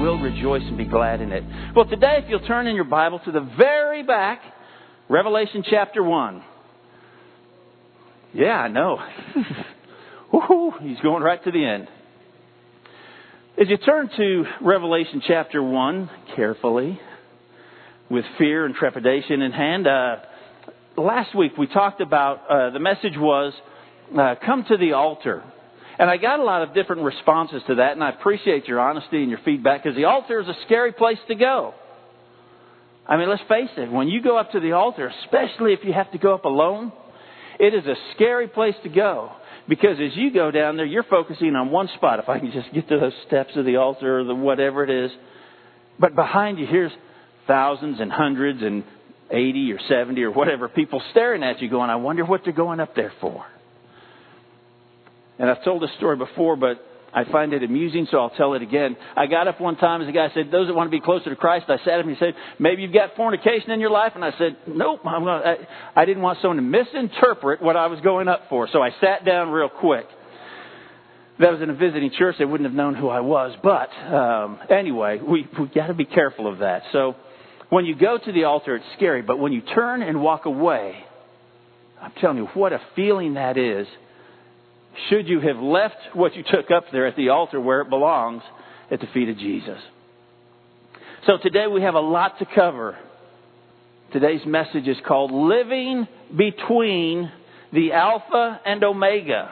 will rejoice and be glad in it. Well, today, if you'll turn in your Bible to the very back, Revelation chapter 1. Yeah, I know. Woo-hoo, he's going right to the end. As you turn to Revelation chapter 1 carefully, with fear and trepidation in hand, last week we talked about, the message was, come to the altar. And I got a lot of different responses to that, and I appreciate your honesty and your feedback, because the altar is a scary place to go. I mean, let's face it, when you go up to the altar, especially if you have to go up alone, it is a scary place to go. Because as you go down there, you're focusing on one spot. If I can just get to those steps of the altar or whatever it is. But behind you, here's thousands and hundreds and 80 or 70 or whatever people staring at you going, I wonder what they're going up there for. And I've told this story before, but I find it amusing, so I'll tell it again. I got up one time as the guy said, those that want to be closer to Christ, I sat him and he said, maybe you've got fornication in your life. And I said, nope, I didn't want someone to misinterpret what I was going up for. So I sat down real quick. That was in a visiting church. They wouldn't have known who I was. But anyway, we got to be careful of that. So when you go to the altar, it's scary. But when you turn and walk away, I'm telling you, what a feeling that is. Should you have left what you took up there at the altar where it belongs, at the feet of Jesus. So today we have a lot to cover. Today's message is called Living Between the Alpha and Omega.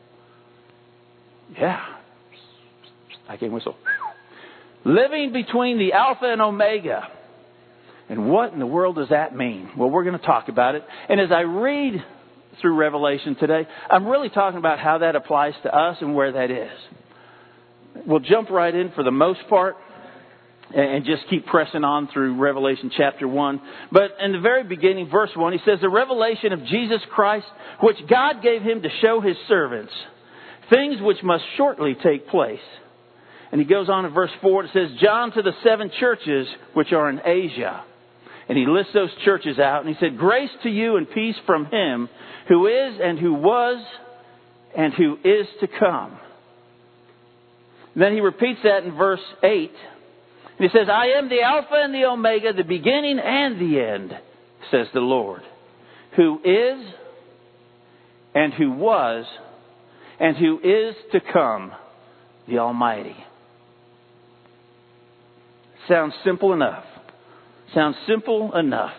Yeah. I can whistle. Living between the Alpha and Omega. And what in the world does that mean? Well, we're going to talk about it. And as I read through Revelation today, I'm really talking about how that applies to us and where that is. We'll jump right in for the most part and just keep pressing on through Revelation chapter 1. But in the very beginning, verse 1, he says, the revelation of Jesus Christ, which God gave him to show his servants, things which must shortly take place. And he goes on in verse 4, it says, John to the 7 churches which are in Asia. And he lists those churches out. And he said, grace to you and peace from him who is and who was and who is to come. And then he repeats that in verse 8. And he says, I am the Alpha and the Omega, the beginning and the end, says the Lord, who is and who was and who is to come, the Almighty. Sounds simple enough. Sounds simple enough.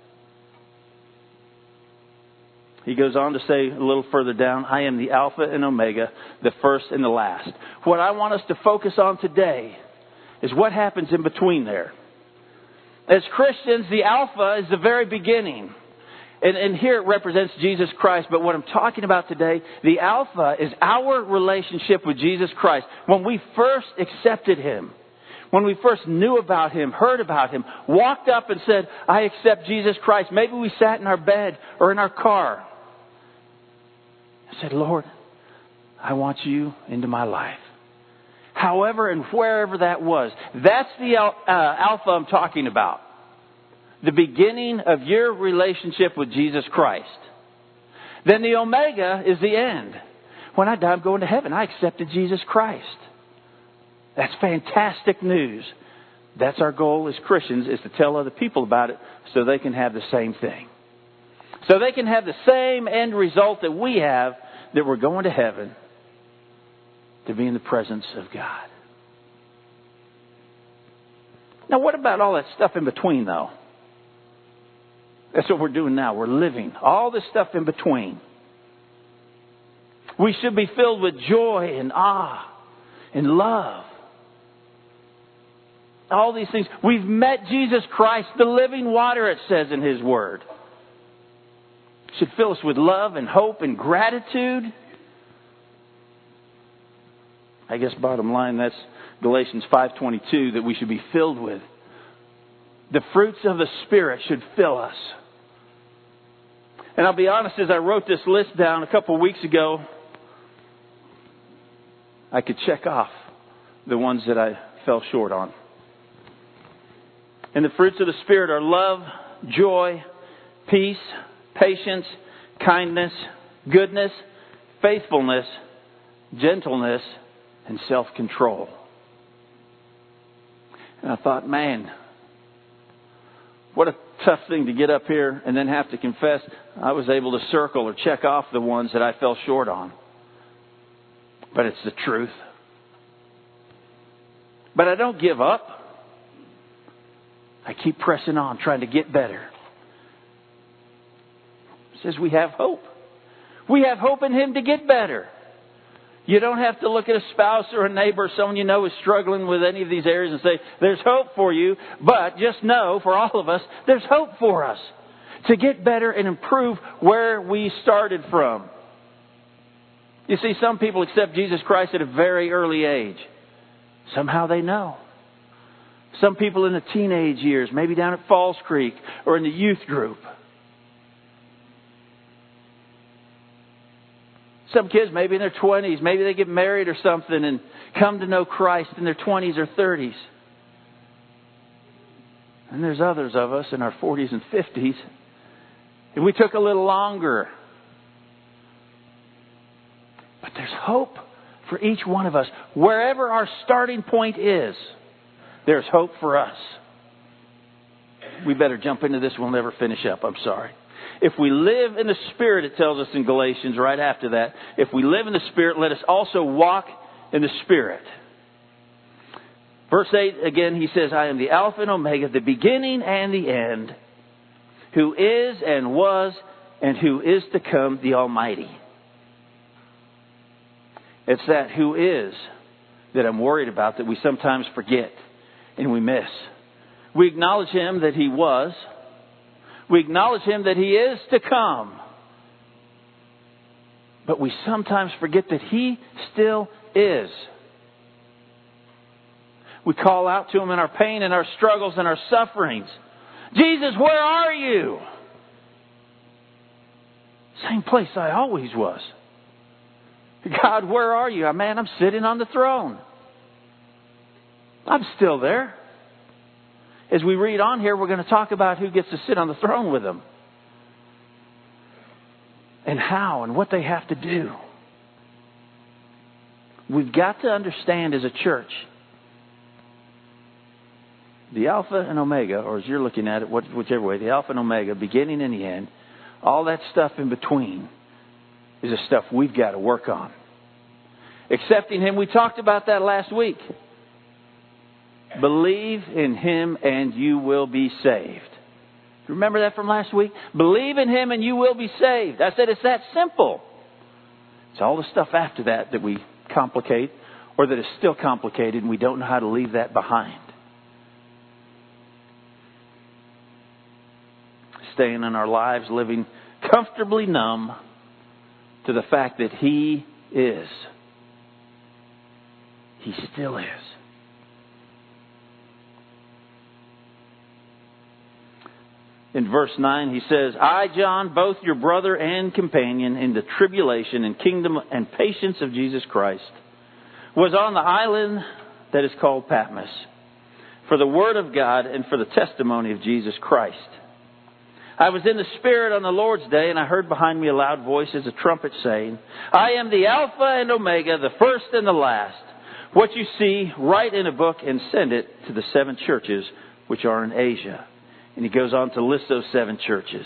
He goes on to say a little further down, I am the Alpha and Omega, the first and the last. What I want us to focus on today is what happens in between there. As Christians, the Alpha is the very beginning. And here it represents Jesus Christ. But what I'm talking about today, the Alpha is our relationship with Jesus Christ. When we first accepted Him. When we first knew about Him, heard about Him, walked up and said, I accept Jesus Christ. Maybe we sat in our bed or in our car. I said, Lord, I want you into my life. However and wherever that was. That's the Alpha I'm talking about. The beginning of your relationship with Jesus Christ. Then the Omega is the end. When I die, I'm going to heaven. I accepted Jesus Christ. That's fantastic news. That's our goal as Christians, is to tell other people about it so they can have the same thing. So they can have the same end result that we have, that we're going to heaven to be in the presence of God. Now, what about all that stuff in between, though? That's what we're doing now. We're living all this stuff in between. We should be filled with joy and awe and love. All these things. We've met Jesus Christ, the living water, it says in His Word. It should fill us with love and hope and gratitude. I guess bottom line, that's Galatians 5:22 that we should be filled with. The fruits of the Spirit should fill us. And I'll be honest, as I wrote this list down a couple of weeks ago, I could check off the ones that I fell short on. And the fruits of the Spirit are love, joy, peace, patience, kindness, goodness, faithfulness, gentleness, and self-control. And I thought, man, what a tough thing to get up here and then have to confess I was able to circle or check off the ones that I fell short on. But it's the truth. But I don't give up. I keep pressing on, trying to get better. It says we have hope. We have hope in Him to get better. You don't have to look at a spouse or a neighbor, someone you know is struggling with any of these areas and say, there's hope for you. But just know, for all of us, there's hope for us to get better and improve where we started from. You see, some people accept Jesus Christ at a very early age. Somehow they know. Some people in the teenage years, maybe down at Falls Creek or in the youth group. Some kids maybe in their 20s, maybe they get married or something and come to know Christ in their 20s or 30s. And there's others of us in our 40s and 50s. And we took a little longer. But there's hope for each one of us. Wherever our starting point is, there's hope for us. We better jump into this. We'll never finish up. I'm sorry. If we live in the Spirit, it tells us in Galatians right after that, if we live in the Spirit, let us also walk in the Spirit. Verse 8, again, he says, I am the Alpha and Omega, the beginning and the end, who is and was and who is to come, the Almighty. It's that who is that I'm worried about that we sometimes forget and we miss. We acknowledge Him that He was. We acknowledge Him that He is to come. But we sometimes forget that He still is. We call out to Him in our pain and our struggles and our sufferings. Jesus, where are you? Same place I always was. God, where are you? Man, I'm sitting on the throne. I'm still there. As we read on here, we're going to talk about who gets to sit on the throne with Him. And how and what they have to do. We've got to understand as a church, the Alpha and Omega, or as you're looking at it, whichever way, the Alpha and Omega, beginning and the end, all that stuff in between is the stuff we've got to work on. Accepting Him, we talked about that last week. Believe in Him and you will be saved. Remember that from last week? Believe in Him and you will be saved. I said it's that simple. It's all the stuff after that that we complicate or that is still complicated and we don't know how to leave that behind. Staying in our lives, living comfortably numb to the fact that He is. He still is. In verse 9 he says, I, John, both your brother and companion in the tribulation and kingdom and patience of Jesus Christ, was on the island that is called Patmos, for the word of God and for the testimony of Jesus Christ. I was in the Spirit on the Lord's day, and I heard behind me a loud voice as a trumpet saying, I am the Alpha and Omega, the first and the last. What you see, write in a book and send it to the 7 churches which are in Asia. And he goes on to list those 7 churches.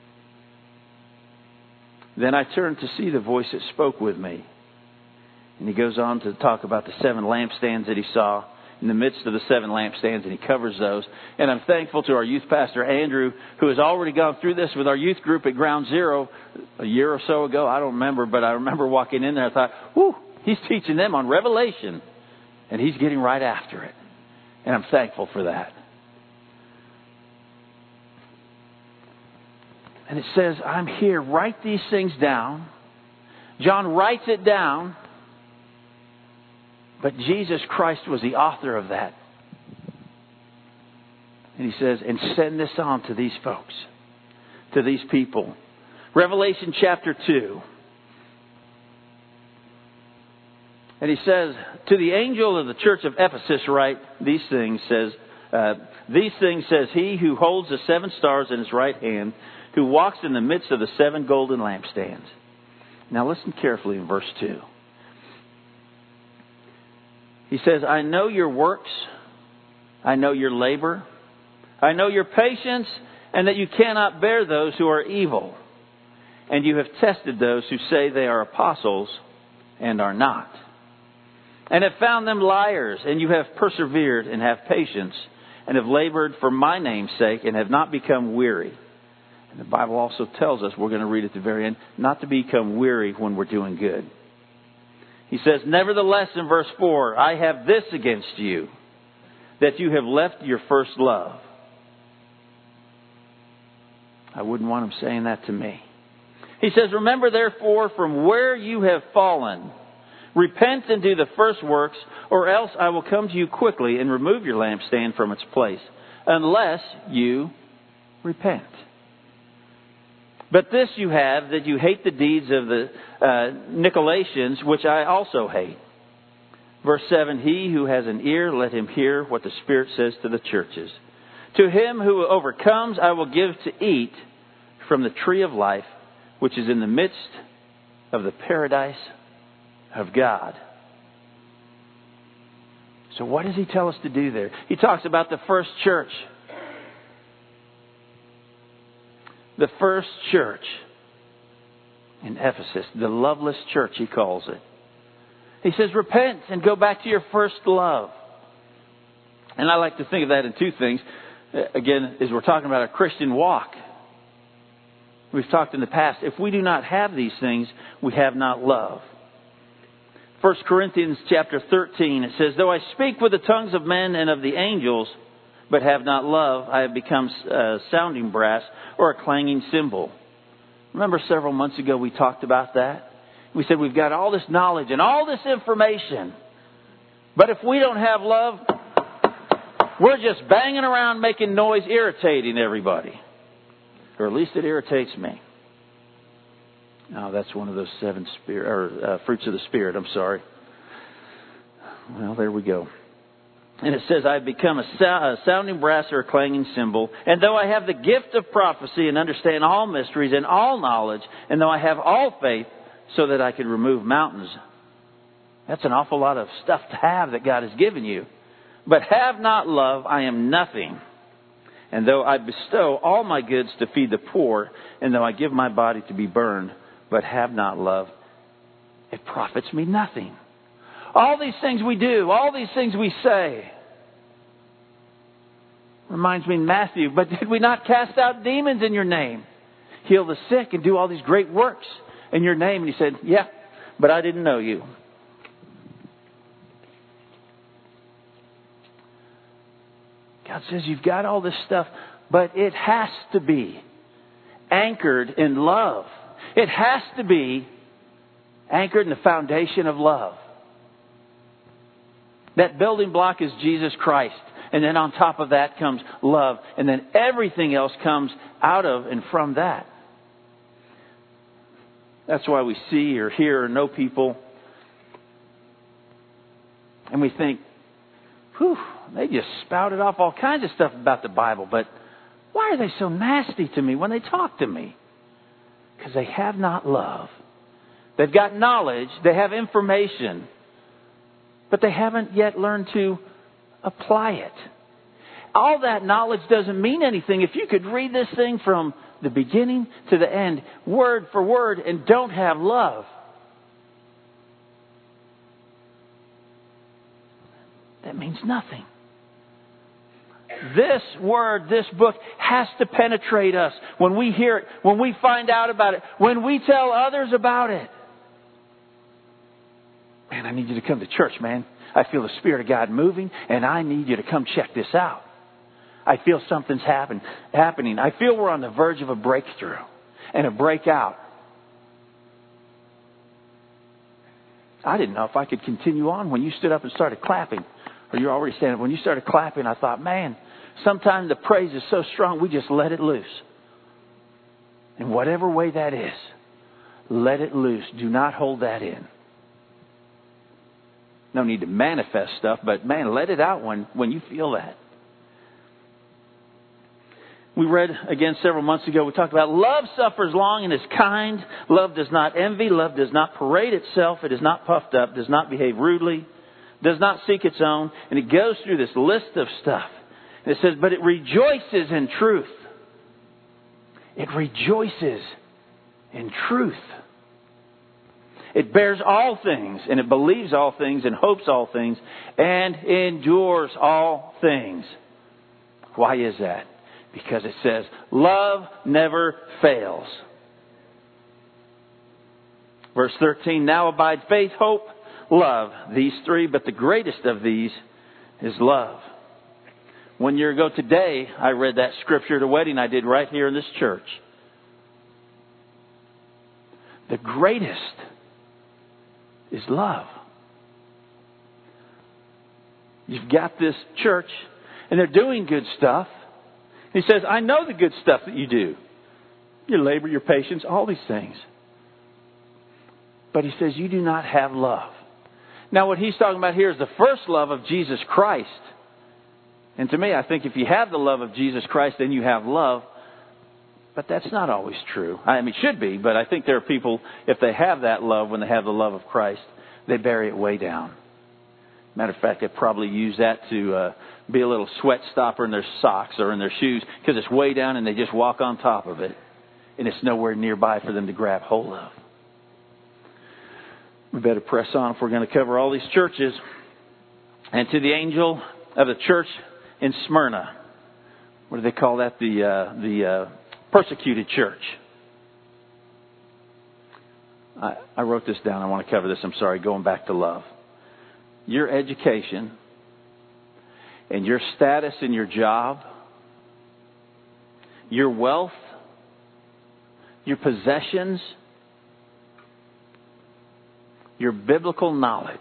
Then I turned to see the voice that spoke with me. And he goes on to talk about the 7 lampstands that he saw in the midst of the 7 lampstands, and he covers those. And I'm thankful to our youth pastor, Andrew, who has already gone through this with our youth group at Ground Zero a year or so ago. I don't remember, but I remember walking in there. I thought, whew, he's teaching them on Revelation. And he's getting right after it. And I'm thankful for that. And it says, I'm here. Write these things down. John writes it down. But Jesus Christ was the author of that. And he says, and send this on to these folks, to these people. Revelation chapter 2. And he says, to the angel of the church of Ephesus write these things, says he who holds the 7 stars in his right hand, who walks in the midst of the 7 golden lampstands. Now listen carefully in verse 2. He says, I know your works I know your labor. I know your patience, and that you cannot bear those who are evil. And you have tested those who say they are apostles and are not. And have found them liars, and you have persevered and have patience, and have labored for my name's sake, and have not become weary. And the Bible also tells us, we're going to read at the very end, not to become weary when we're doing good. He says, nevertheless, in verse 4, I have this against you, that you have left your first love. I wouldn't want him saying that to me. He says, remember therefore from where you have fallen. Repent and do the first works, or else I will come to you quickly and remove your lampstand from its place, unless you repent. But this you have, that you hate the deeds of the Nicolaitans, which I also hate. Verse 7, he who has an ear, let him hear what the Spirit says to the churches. To him who overcomes, I will give to eat from the tree of life, which is in the midst of the paradise of God. So what does he tell us to do there? He talks about the first church. The first church in Ephesus, the loveless church, he calls it. He says, repent and go back to your first love. And I like to think of that in two things. Again, as we're talking about a Christian walk. We've talked in the past, if we do not have these things, we have not love. 1 Corinthians chapter 13, it says, though I speak with the tongues of men and of the angels, but have not love, I have become a sounding brass or a clanging cymbal. Remember several months ago we talked about that? We said we've got all this knowledge and all this information, but if we don't have love, we're just banging around making noise, irritating everybody. Or at least it irritates me. Oh, that's one of those seven fruits of the Spirit. I'm sorry. Well, there we go. And it says, I have become a sounding brass or a clanging cymbal. And though I have the gift of prophecy and understand all mysteries and all knowledge, and though I have all faith so that I can remove mountains. That's an awful lot of stuff to have that God has given you. But have not love, I am nothing. And though I bestow all my goods to feed the poor, and though I give my body to be burned, but have not love, it profits me nothing. All these things we do, all these things we say. Reminds me in Matthew, but did we not cast out demons in your name? Heal the sick and do all these great works in your name? And he said, yeah, but I didn't know you. God says you've got all this stuff, but it has to be anchored in love. It has to be anchored in the foundation of love. That building block is Jesus Christ. And then on top of that comes love. And then everything else comes out of and from that. That's why we see or hear or know people. And we think, whew, they just spouted off all kinds of stuff about the Bible. But why are they so nasty to me when they talk to me? Because they have not love. They've got knowledge. They have information. But they haven't yet learned to apply it. All that knowledge doesn't mean anything. If you could read this thing from the beginning to the end, word for word, and don't have love, that means nothing. This word, this book has to penetrate us when we hear it, when we find out about it, when we tell others about it. Man, I need you to come to church, man. I feel the Spirit of God moving, and I need you to come check this out. I feel something's happening. I feel we're on the verge of a breakthrough and a breakout. I didn't know if I could continue on when you stood up and started clapping. Or you're already standing up. When you started clapping, I thought, man, sometimes the praise is so strong, we just let it loose. In whatever way that is, let it loose. Do not hold that in. No need to manifest stuff, but man, let it out when you feel that. We read again several months ago, we talked about love suffers long and is kind. Love does not envy. Love does not parade itself. It is not puffed up, does not behave rudely, does not seek its own. And it goes through this list of stuff. And it says, but it rejoices in truth. It rejoices in truth. It bears all things, and it believes all things, and hopes all things, and endures all things. Why is that? Because it says, love never fails. Verse 13, now abide faith, hope, love, these three, but the greatest of these is love. 1 year ago today, I read that scripture at a wedding I did right here in this church. The greatest is love. You've got this church, and they're doing good stuff. He says, I know the good stuff that you do. Your labor, your patience, all these things. But he says, you do not have love. Now, what he's talking about here is the first love of Jesus Christ. And to me, I think if you have the love of Jesus Christ, then you have love. But that's not always true. I mean, it should be, but I think there are people, if they have that love, when they have the love of Christ, they bury it way down. Matter of fact, they probably use that to be a little sweat stopper in their socks or in their shoes, because it's way down and they just walk on top of it. And it's nowhere nearby for them to grab hold of. We better press on if we're going to cover all these churches. And to the angel of the church in Smyrna. What do they call that? The persecuted church. I wrote this down. I want to cover this. I'm sorry. Going back to love. Your education and your status in your job, your wealth, your possessions, your biblical knowledge,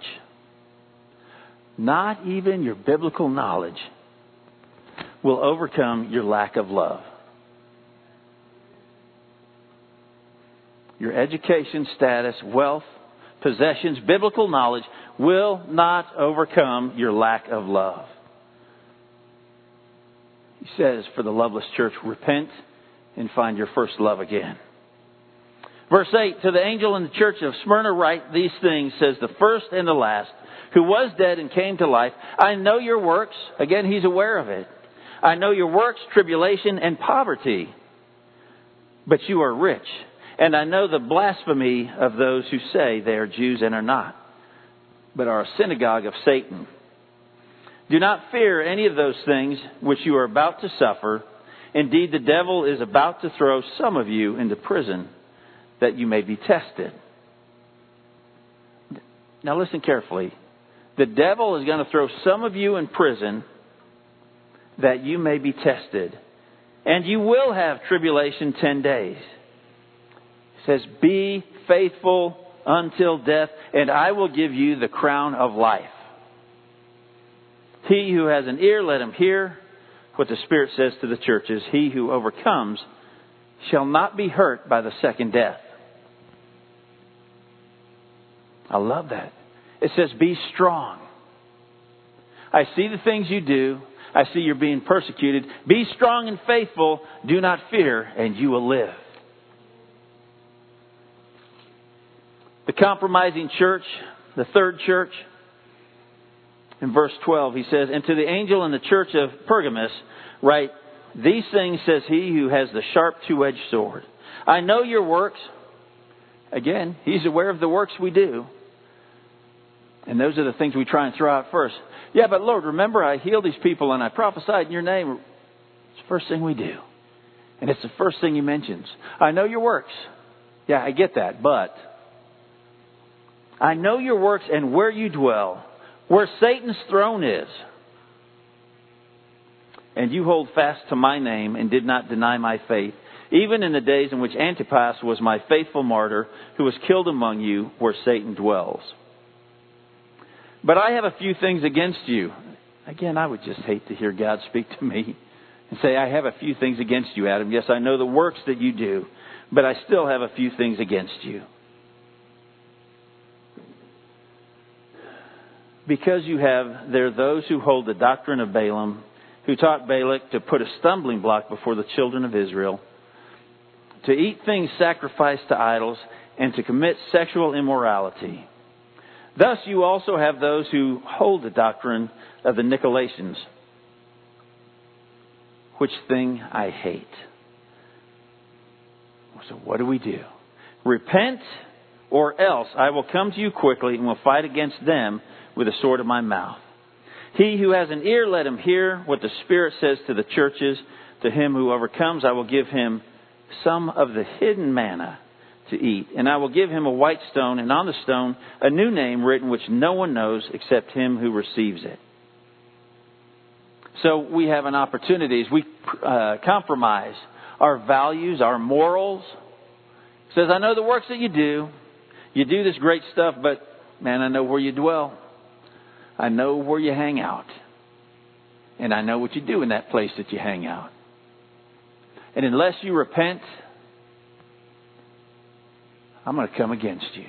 not even your biblical knowledge, will overcome your lack of love. Your education, status, wealth, possessions, biblical knowledge will not overcome your lack of love. He says, for the loveless church, repent and find your first love again. Verse 8, to the angel in the church of Smyrna write these things, says the first and the last, who was dead and came to life. I know your works. Again, he's aware of it. I know your works, tribulation, and poverty. But you are rich. And I know the blasphemy of those who say they are Jews and are not, but are a synagogue of Satan. Do not fear any of those things which you are about to suffer. Indeed, the devil is about to throw some of you into prison, that you may be tested. Now listen carefully. The devil is going to throw some of you in prison that you may be tested. And you will have tribulation 10 days. It says, be faithful until death, and I will give you the crown of life. He who has an ear, let him hear what the Spirit says to the churches. He who overcomes shall not be hurt by the second death. I love that. It says, be strong. I see the things you do. I see you're being persecuted. Be strong and faithful. Do not fear, and you will live. The compromising church, the third church, in verse 12, he says, and to the angel in the church of Pergamos, write, these things says he who has the sharp two-edged sword. I know your works. Again, he's aware of the works we do. And those are the things we try and throw out first. Yeah, but Lord, remember I healed these people and I prophesied in your name. It's the first thing we do. And it's the first thing he mentions. I know your works. Yeah, I get that. But I know your works and where you dwell, where Satan's throne is. And you hold fast to my name and did not deny my faith, even in the days in which Antipas was my faithful martyr, who was killed among you where Satan dwells. But I have a few things against you. Again, I would just hate to hear God speak to me and say, I have a few things against you, Adam. Yes, I know the works that you do, but I still have a few things against you. Because you have there those who hold the doctrine of Balaam, who taught Balak to put a stumbling block before the children of Israel, to eat things sacrificed to idols, and to commit sexual immorality. Thus you also have those who hold the doctrine of the Nicolaitans, which thing I hate. So what do we do? Repent, or else I will come to you quickly and will fight against them with the sword of my mouth. He who has an ear, let him hear what the Spirit says to the churches. To him who overcomes, I will give him some of the hidden manna to eat. And I will give him a white stone, and on the stone a new name written which no one knows except him who receives it. So we have an opportunity as we compromise our values, our morals. It says, I know the works that you do. You do this great stuff, but man, I know where you dwell. I know where you hang out. And I know what you do in that place that you hang out. And unless you repent, I'm going to come against you.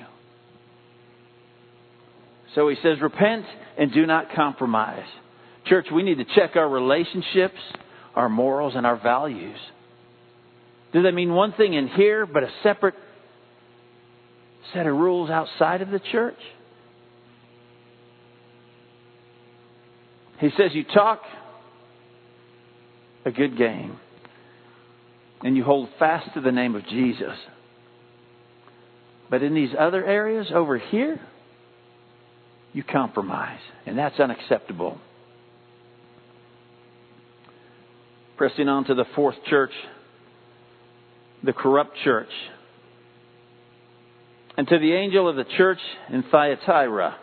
So he says, repent and do not compromise. Church, we need to check our relationships, our morals, and our values. Do they mean one thing in here, but a separate set of rules outside of the church? He says you talk a good game and you hold fast to the name of Jesus. But in these other areas over here, you compromise. And that's unacceptable. Pressing on to the fourth church, the corrupt church. And to the angel of the church in Thyatira,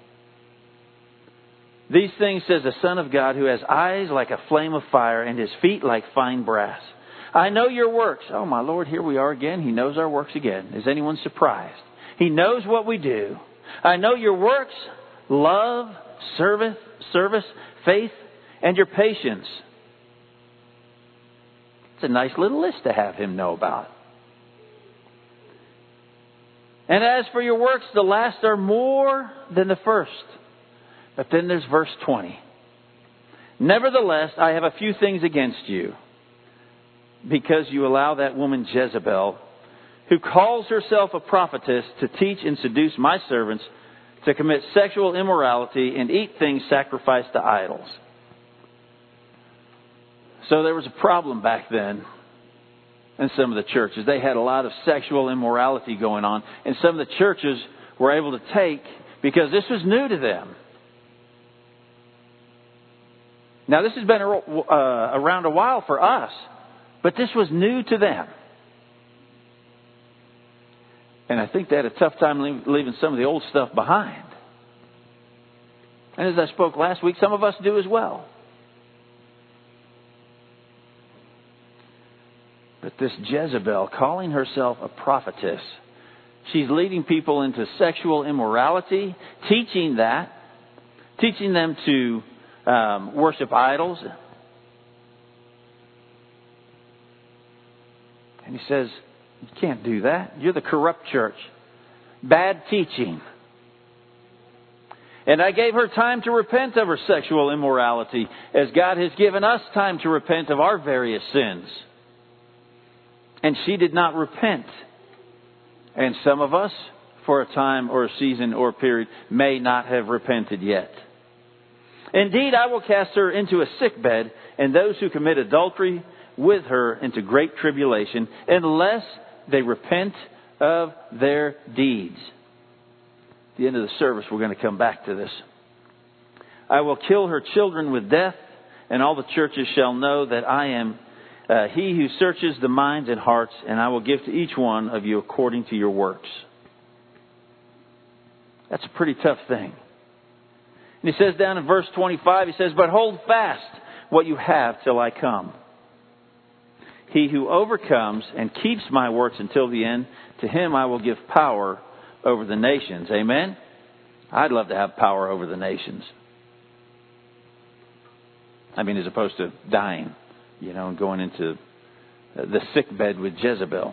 these things says the Son of God, who has eyes like a flame of fire and his feet like fine brass. I know your works. Oh, my Lord, here we are again. He knows our works again. Is anyone surprised? He knows what we do. I know your works, love, service, faith, and your patience. It's a nice little list to have him know about. And as for your works, the last are more than the first. But then there's verse 20. Nevertheless, I have a few things against you, because you allow that woman Jezebel, who calls herself a prophetess, to teach and seduce my servants to commit sexual immorality and eat things sacrificed to idols. So there was a problem back then in some of the churches. They had a lot of sexual immorality going on, and some of the churches were able to take, because this was new to them. Now, this has been around a while for us, but this was new to them. And I think they had a tough time leaving some of the old stuff behind. And as I spoke last week, some of us do as well. But this Jezebel, calling herself a prophetess, she's leading people into sexual immorality, teaching them to worship idols. And he says, you can't do that. You're the corrupt church. Bad teaching. And I gave her time to repent of her sexual immorality, as God has given us time to repent of our various sins. And she did not repent. And some of us, for a time or a season or a period, may not have repented yet. Indeed, I will cast her into a sickbed, and those who commit adultery with her into great tribulation, unless they repent of their deeds. At the end of the service, we're going to come back to this. I will kill her children with death, and all the churches shall know that I am he who searches the minds and hearts, and I will give to each one of you according to your works. That's a pretty tough thing. And he says down in verse 25, he says, but hold fast what you have till I come. He who overcomes and keeps my works until the end, to him I will give power over the nations. Amen? I'd love to have power over the nations. I mean, as opposed to dying, and going into the sick bed with Jezebel.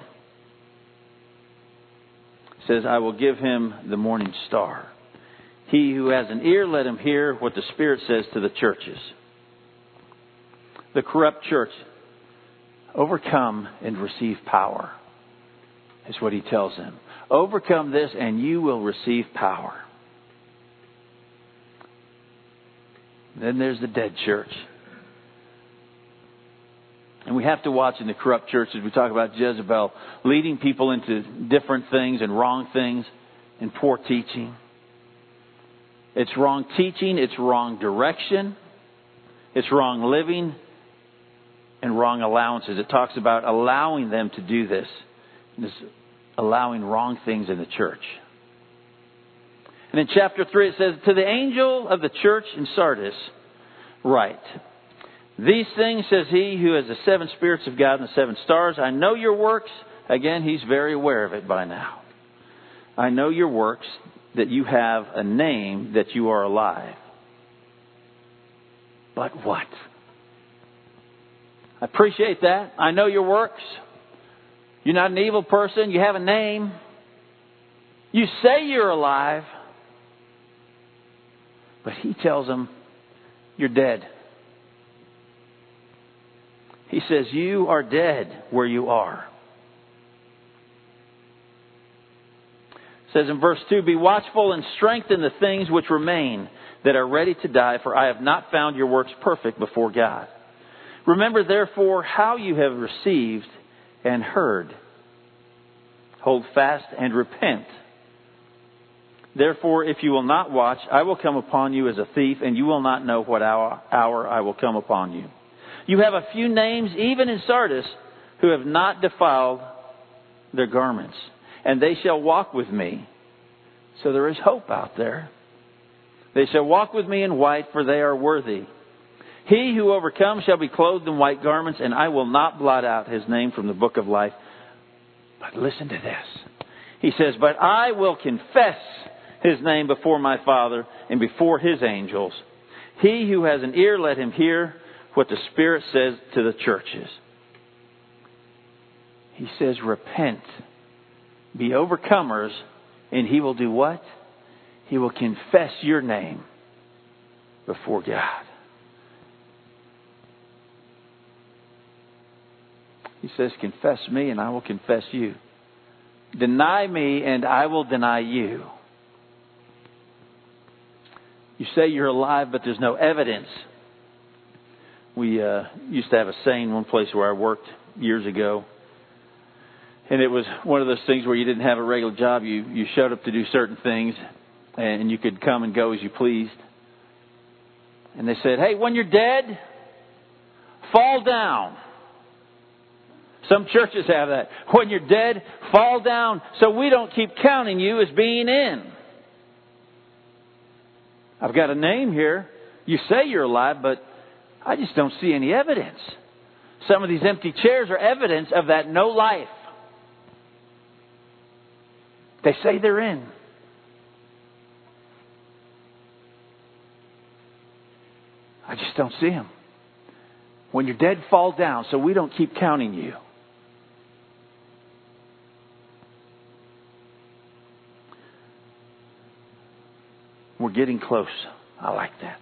It says, I will give him the morning star. He who has an ear, let him hear what the Spirit says to the churches. The corrupt church, overcome and receive power, is what he tells them. Overcome this and you will receive power. Then there's the dead church. And we have to watch in the corrupt churches. We talk about Jezebel leading people into different things and wrong things and poor teaching. It's wrong teaching. It's wrong direction. It's wrong living and wrong allowances. It talks about allowing them to do this. It's allowing wrong things in the church. And in chapter 3 it says, to the angel of the church in Sardis, write, these things says he who has the 7 spirits of God and the 7 stars. I know your works. Again, he's very aware of it by now. I know your works, that you have a name, that you are alive. But what? I appreciate that. I know your works. You're not an evil person. You have a name. You say you're alive. But he tells them, you're dead. He says, you are dead where you are. It says in verse 2, be watchful and strengthen the things which remain that are ready to die, for I have not found your works perfect before God. Remember therefore how you have received and heard. Hold fast and repent. Therefore, if you will not watch, I will come upon you as a thief, and you will not know what hour I will come upon you. You have a few names, even in Sardis, who have not defiled their garments, and they shall walk with me. So there is hope out there. They shall walk with me in white, for they are worthy. He who overcomes shall be clothed in white garments, and I will not blot out his name from the book of life. But listen to this. He says, but I will confess his name before my Father and before his angels. He who has an ear, let him hear what the Spirit says to the churches. He says, repent, be overcomers, and he will do what? He will confess your name before God. He says, confess me and I will confess you. Deny me and I will deny you. You say you're alive, but there's no evidence. We used to have a saying one place where I worked years ago. And it was one of those things where you didn't have a regular job. You showed up to do certain things and you could come and go as you pleased. And they said, hey, when you're dead, fall down. Some churches have that. When you're dead, fall down so we don't keep counting you as being in. I've got a name here. You say you're alive, but I just don't see any evidence. Some of these empty chairs are evidence of that no life. They say they're in. I just don't see them. When you're dead, fall down so we don't keep counting you. We're getting close. I like that.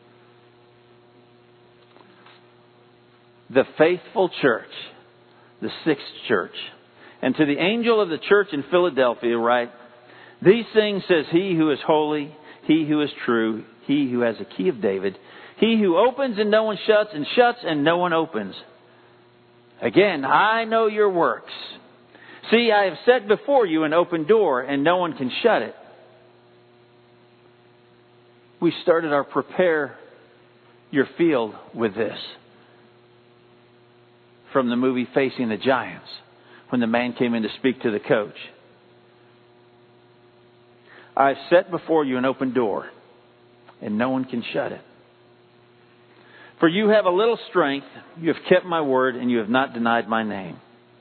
The faithful church, the sixth church. And to the angel of the church in Philadelphia write, these things says he who is holy, he who is true, he who has a key of David, he who opens and no one shuts, and shuts and no one opens. Again, I know your works. See, I have set before you an open door, and no one can shut it. We started our Prepare Your Field with this. From the movie Facing the Giants, when the man came in to speak to the coach. I've set before you an open door, and no one can shut it. For you have a little strength, you have kept my word, and you have not denied my name.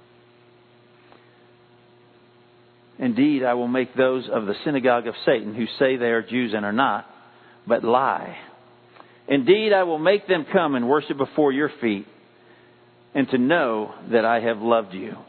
Indeed, I will make those of the synagogue of Satan who say they are Jews and are not, but lie. Indeed, I will make them come and worship before your feet, and to know that I have loved you.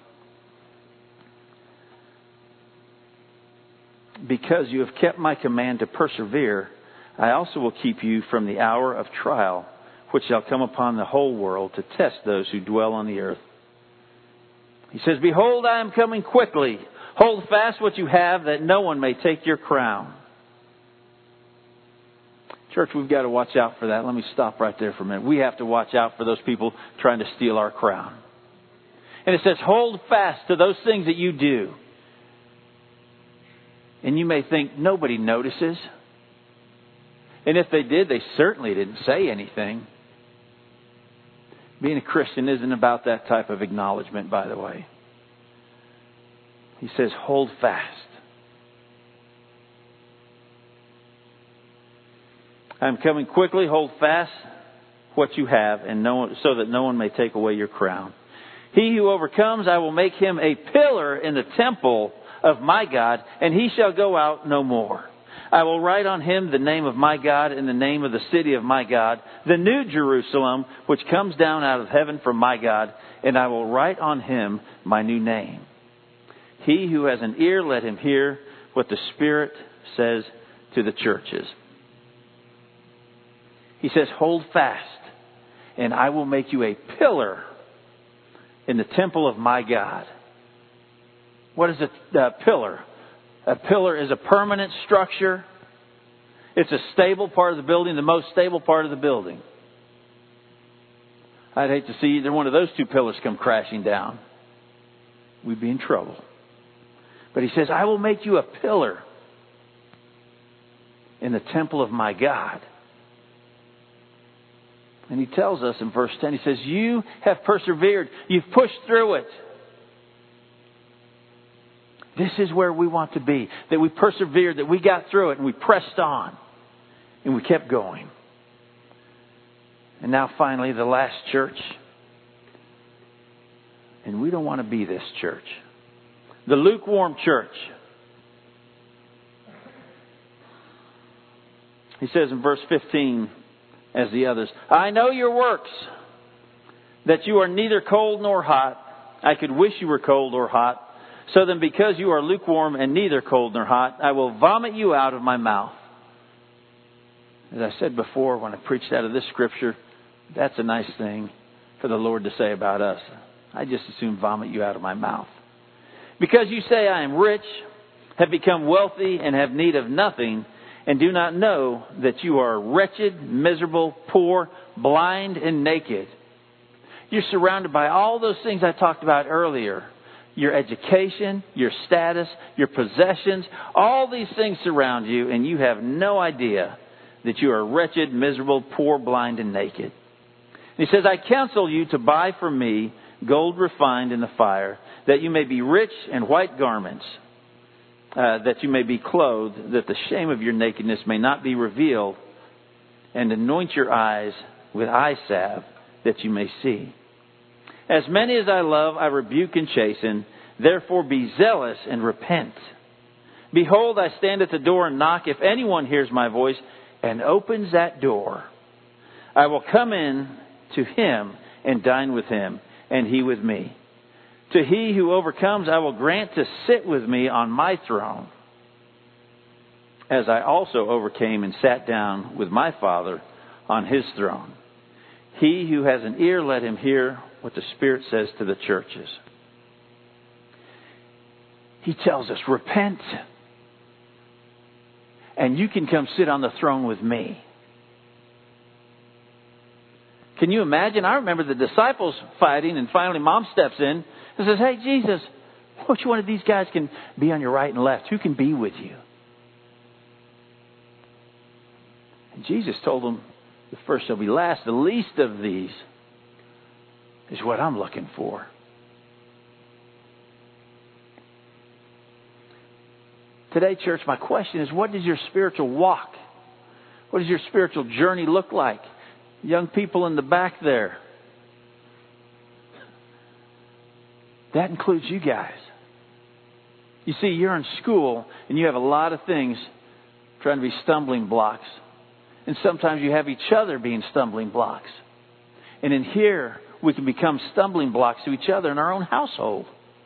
Because you have kept my command to persevere, I also will keep you from the hour of trial, which shall come upon the whole world to test those who dwell on the earth. He says, behold, I am coming quickly. Hold fast what you have, that no one may take your crown. Church, we've got to watch out for that. Let me stop right there for a minute. We have to watch out for those people trying to steal our crown. And it says, hold fast to those things that you do. And you may think nobody notices. And if they did, they certainly didn't say anything. Being a Christian isn't about that type of acknowledgement, by the way. He says, hold fast. I'm coming quickly. Hold fast what you have, and so that no one may take away your crown. He who overcomes, I will make him a pillar in the temple of my God, and he shall go out no more. I will write on him the name of my God and the name of the city of my God, the new Jerusalem, which comes down out of heaven from my God, and I will write on him my new name. He who has an ear, let him hear what the Spirit says to the churches. He says, hold fast, and I will make you a pillar in the temple of my God. What is a pillar? A pillar is a permanent structure. It's a stable part of the building, the most stable part of the building. I'd hate to see either one of those two pillars come crashing down. We'd be in trouble. But he says, I will make you a pillar in the temple of my God. And he tells us in verse 10, he says, you have persevered. You've pushed through it. This is where we want to be. That we persevered, that we got through it, and we pressed on. And we kept going. And now finally, the last church. And we don't want to be this church. The lukewarm church. He says in verse 15, as the others, I know your works, that you are neither cold nor hot. I could wish you were cold or hot. So then because you are lukewarm and neither cold nor hot, I will vomit you out of my mouth. As I said before when I preached out of this scripture, that's a nice thing for the Lord to say about us. I just as soon vomit you out of my mouth. Because you say I am rich, have become wealthy, and have need of nothing, and do not know that you are wretched, miserable, poor, blind, and naked. You're surrounded by all those things I talked about earlier. Your education, your status, your possessions, all these things surround you, and you have no idea that you are wretched, miserable, poor, blind, and naked. And he says, I counsel you to buy from me gold refined in the fire, that you may be rich, and white garments, that you may be clothed, that the shame of your nakedness may not be revealed, and anoint your eyes with eye salve, that you may see. As many as I love, I rebuke and chasten. Therefore be zealous and repent. Behold, I stand at the door and knock. If anyone hears my voice and opens that door, I will come in to him and dine with him, and he with me. To he who overcomes, I will grant to sit with me on my throne, as I also overcame and sat down with my Father on his throne. He who has an ear, let him hear what the Spirit says to the churches. He tells us, repent, and you can come sit on the throne with me. Can you imagine? I remember the disciples fighting, and finally Mom steps in and says, hey, Jesus, which one of these guys can be on your right and left? Who can be with you? And Jesus told them, the first shall be last. The least of these is what I'm looking for. Today, church, my question is, what does your spiritual walk, what does your spiritual journey look like? Young people in the back there. That includes you guys. You see, you're in school and you have a lot of things trying to be stumbling blocks. And sometimes you have each other being stumbling blocks. And in here, we can become stumbling blocks to each other in our own household.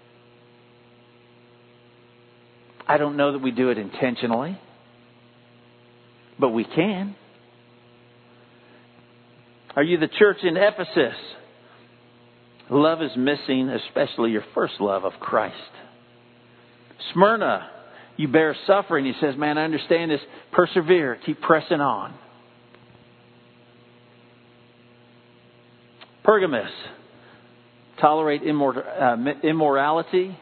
I don't know that we do it intentionally, but we can. Are you the church in Ephesus? Love is missing, especially your first love of Christ. Smyrna, you bear suffering. He says, man, I understand this. Persevere. Keep pressing on. Pergamos, tolerate immorality.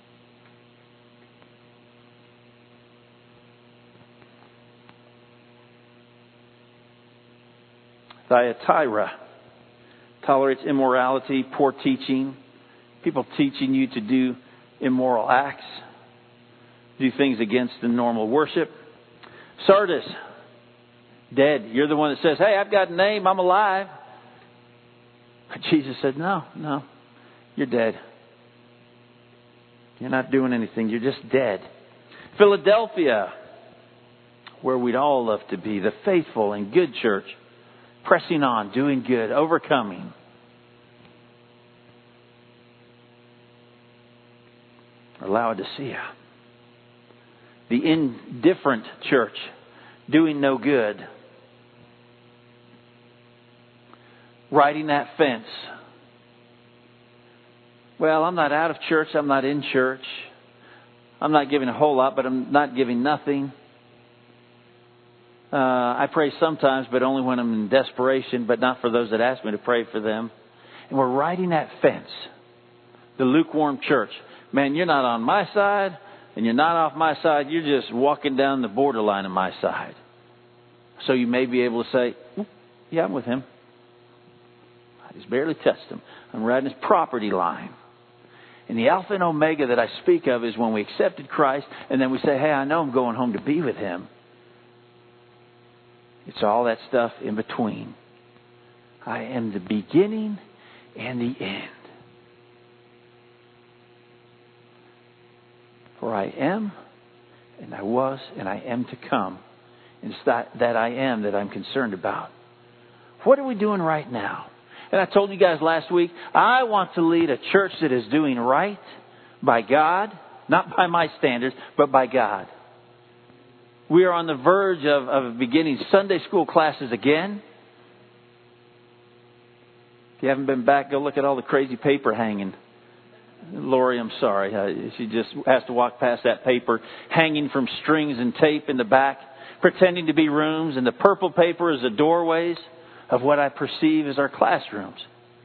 Thyatira, tolerates immorality, poor teaching, people teaching you to do immoral acts, do things against the normal worship. Sardis, dead. You're the one that says, hey, I've got a name, I'm alive. But Jesus said, no, you're dead. You're not doing anything, you're just dead. Philadelphia, where we'd all love to be, the faithful and good church, pressing on, doing good, overcoming. Laodicea, the indifferent church, doing no good. Riding that fence. Well, I'm not out of church, I'm not in church. I'm not giving a whole lot, but I'm not giving nothing. I pray sometimes, but only when I'm in desperation, but not for those that ask me to pray for them. And we're riding that fence. The lukewarm church. Man, you're not on my side, and you're not off my side. You're just walking down the borderline of my side. So you may be able to say, yeah, I'm with him. I just barely touched him. I'm riding his property line. And the Alpha and Omega that I speak of is when we accepted Christ, and then we say, hey, I know I'm going home to be with him. It's all that stuff in between. I am the beginning and the end. For I am, and I was, and I am to come. And it's that I am that I'm concerned about. What are we doing right now? And I told you guys last week, I want to lead a church that is doing right by God, not by my standards, but by God. We are on the verge of beginning Sunday school classes again. If you haven't been back, go look at all the crazy paper hanging. Lori, I'm sorry. She just has to walk past that paper hanging from strings and tape in the back, pretending to be rooms. And the purple paper is the doorways of what I perceive as our classrooms.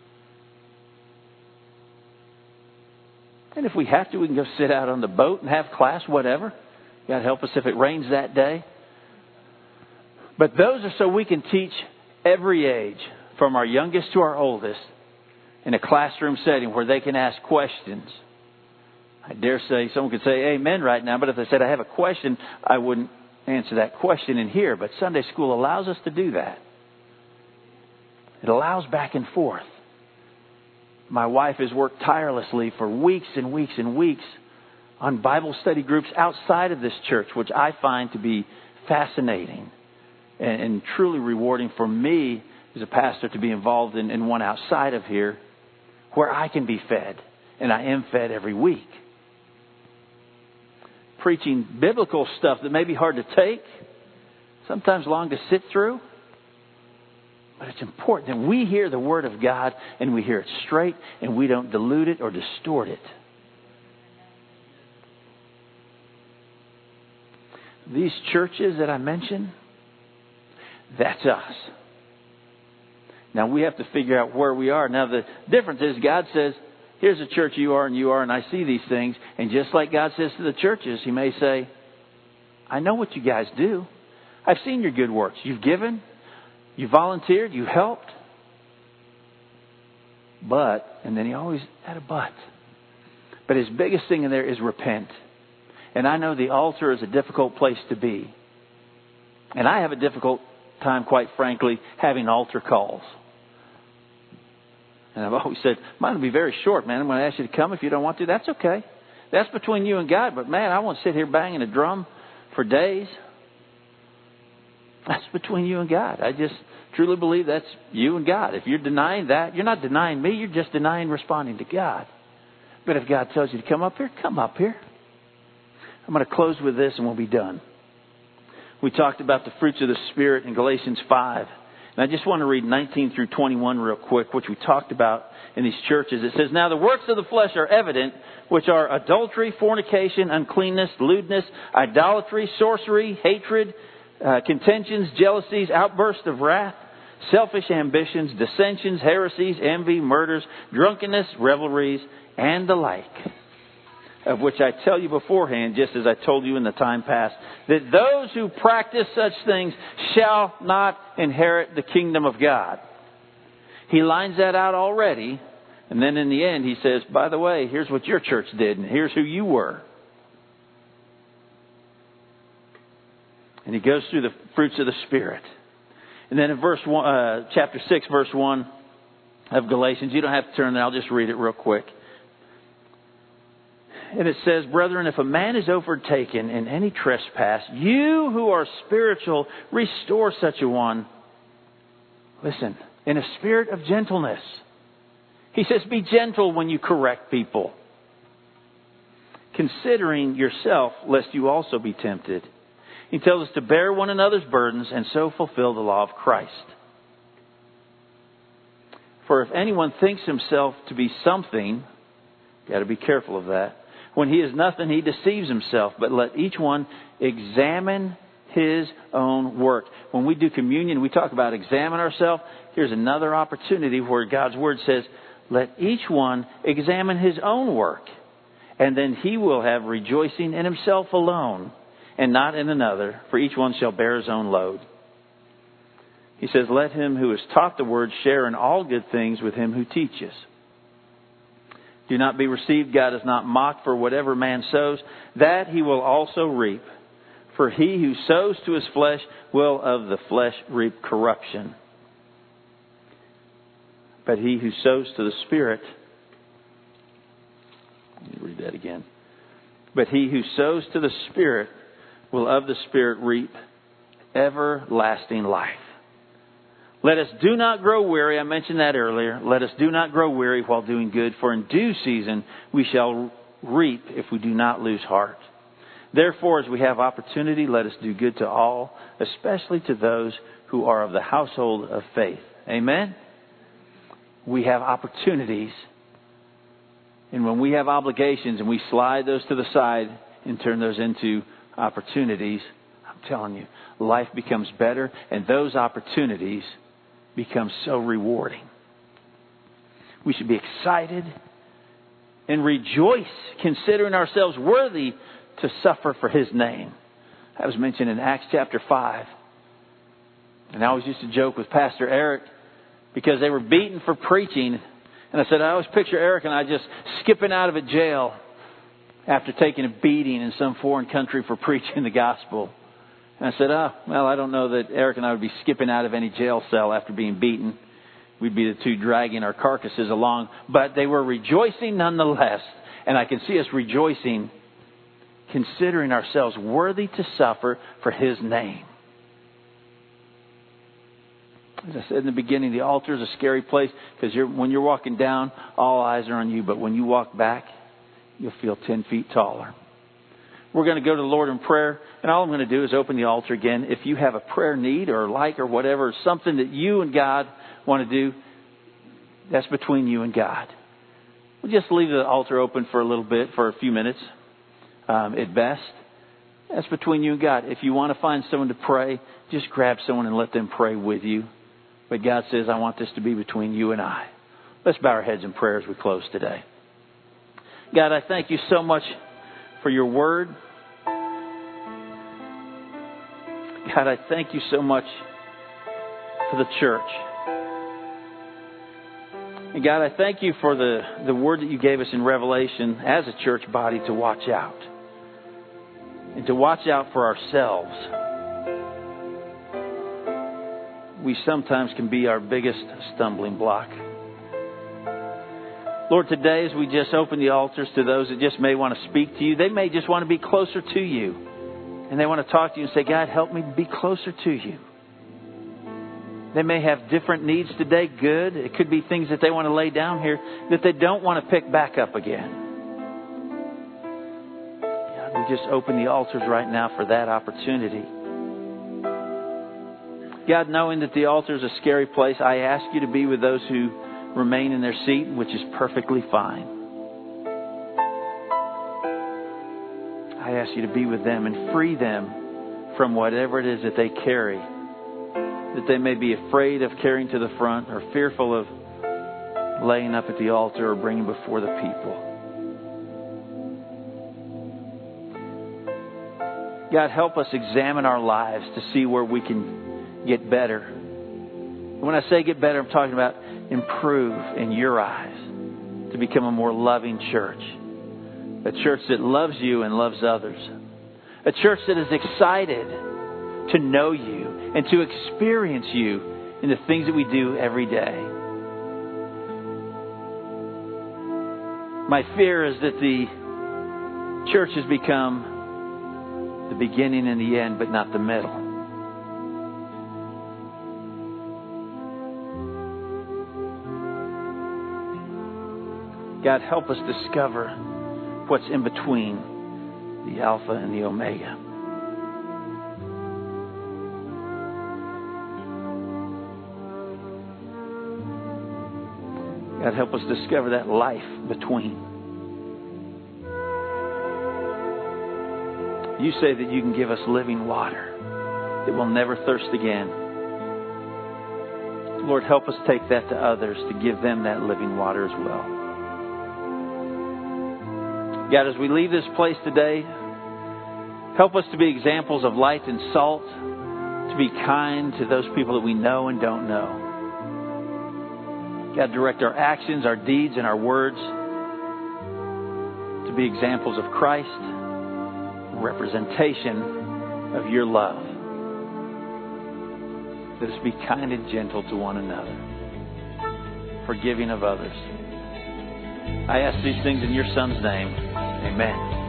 And if we have to, we can go sit out on the boat and have class, whatever. God help us if it rains that day. But those are so we can teach every age, from our youngest to our oldest, in a classroom setting where they can ask questions. I dare say someone could say amen right now, but if they said I have a question, I wouldn't answer that question in here. But Sunday school allows us to do that. It allows back and forth. My wife has worked tirelessly for weeks and weeks and weeks on Bible study groups outside of this church, which I find to be fascinating and truly rewarding for me as a pastor to be involved in one outside of here where I can be fed. And I am fed every week. Preaching biblical stuff that may be hard to take, sometimes long to sit through. But it's important that we hear the Word of God and we hear it straight and we don't dilute it or distort it. These churches that I mentioned, that's us. Now we have to figure out where we are. Now the difference is God says, here's a church you are, and I see these things. And just like God says to the churches, He may say, I know what you guys do. I've seen your good works. You've given, you volunteered, you helped. But, and then He always had a but. But His biggest thing in there is repent. And I know the altar is a difficult place to be. And I have a difficult time, quite frankly, having altar calls. And I've always said, mine will be very short, man. I'm going to ask you to come if you don't want to. That's okay. That's between you and God. But man, I won't sit here banging a drum for days. That's between you and God. I just truly believe that's you and God. If you're denying that, you're not denying me. You're just denying responding to God. But if God tells you to come up here, come up here. I'm going to close with this and we'll be done. We talked about the fruits of the Spirit in Galatians 5. And I just want to read 19 through 21 real quick, which we talked about in these churches. It says, now the works of the flesh are evident, which are adultery, fornication, uncleanness, lewdness, idolatry, sorcery, hatred, contentions, jealousies, outbursts of wrath, selfish ambitions, dissensions, heresies, envy, murders, drunkenness, revelries, and the like. Of which I tell you beforehand, just as I told you in the time past, that those who practice such things shall not inherit the kingdom of God. He lines that out already. And then in the end, he says, by the way, here's what your church did, and here's who you were. And he goes through the fruits of the Spirit. And then in chapter 6, verse 1 of Galatians, you don't have to turn there, I'll just read it real quick. And it says, brethren, if a man is overtaken in any trespass, you who are spiritual, restore such a one. Listen, in a spirit of gentleness. He says, be gentle when you correct people, considering yourself, lest you also be tempted. He tells us to bear one another's burdens and so fulfill the law of Christ. For if anyone thinks himself to be something, got to be careful of that. When he is nothing, he deceives himself. But let each one examine his own work. When we do communion, we talk about examine ourselves. Here's another opportunity where God's Word says, let each one examine his own work. And then he will have rejoicing in himself alone and not in another. For each one shall bear his own load. He says, let him who is taught the Word share in all good things with him who teaches. Do not be deceived. God is not mocked, for whatever man sows, that he will also reap. For he who sows to his flesh will of the flesh reap corruption. But he who sows to the Spirit, let me read that again. But he who sows to the Spirit will of the Spirit reap everlasting life. Let us do not grow weary. I mentioned that earlier. Let us do not grow weary while doing good, for in due season we shall reap if we do not lose heart. Therefore, as we have opportunity, let us do good to all, especially to those who are of the household of faith. Amen? We have opportunities. And when we have obligations and we slide those to the side and turn those into opportunities, I'm telling you, life becomes better, and those opportunities become so rewarding. We should be excited and rejoice, considering ourselves worthy to suffer for His name. That was mentioned in Acts chapter 5. And I always used to joke with Pastor Eric because they were beaten for preaching. And I said, I always picture Eric and I just skipping out of a jail after taking a beating in some foreign country for preaching the gospel. And I said, I don't know that Eric and I would be skipping out of any jail cell after being beaten. We'd be the two dragging our carcasses along. But they were rejoicing nonetheless. And I can see us rejoicing, considering ourselves worthy to suffer for His name. As I said in the beginning, the altar is a scary place because when you're walking down, all eyes are on you. But when you walk back, you'll feel 10 feet taller. We're going to go to the Lord in prayer, and all I'm going to do is open the altar again. If you have a prayer need or whatever, something that you and God want to do, that's between you and God. We'll just leave the altar open for a little bit, for a few minutes at best. That's between you and God. If you want to find someone to pray, just grab someone and let them pray with you. But God says, I want this to be between you and I. Let's bow our heads in prayer as we close today. God, I thank you so much for your word. God, I thank you so much for the church. And God, I thank you for the word that you gave us in Revelation as a church body to watch out. And to watch out for ourselves. We sometimes can be our biggest stumbling block. Lord, today as we just open the altars to those that just may want to speak to you, they may just want to be closer to you. And they want to talk to you and say, God, help me be closer to you. They may have different needs today. Good. It could be things that they want to lay down here that they don't want to pick back up again. God, we just open the altars right now for that opportunity. God, knowing that the altar is a scary place, I ask you to be with those who remain in their seat, which is perfectly fine. I ask you to be with them and free them from whatever it is that they carry that they may be afraid of carrying to the front or fearful of laying up at the altar or bringing before the people. God, help us examine our lives to see where we can get better. And when I say get better, I'm talking about improve in your eyes to become a more loving church. A church that loves you and loves others. A church that is excited to know you and to experience you in the things that we do every day. My fear is that the church has become the beginning and the end, but not the middle. God, help us discover what's in between the Alpha and the Omega. God, help us discover that life between. You say that you can give us living water that will never thirst again. Lord, help us take that to others to give them that living water as well. God, as we leave this place today, help us to be examples of light and salt, to be kind to those people that we know and don't know. God, direct our actions, our deeds, and our words to be examples of Christ, representation of your love. Let us be kind and gentle to one another, forgiving of others. I ask these things in your Son's name. Amen.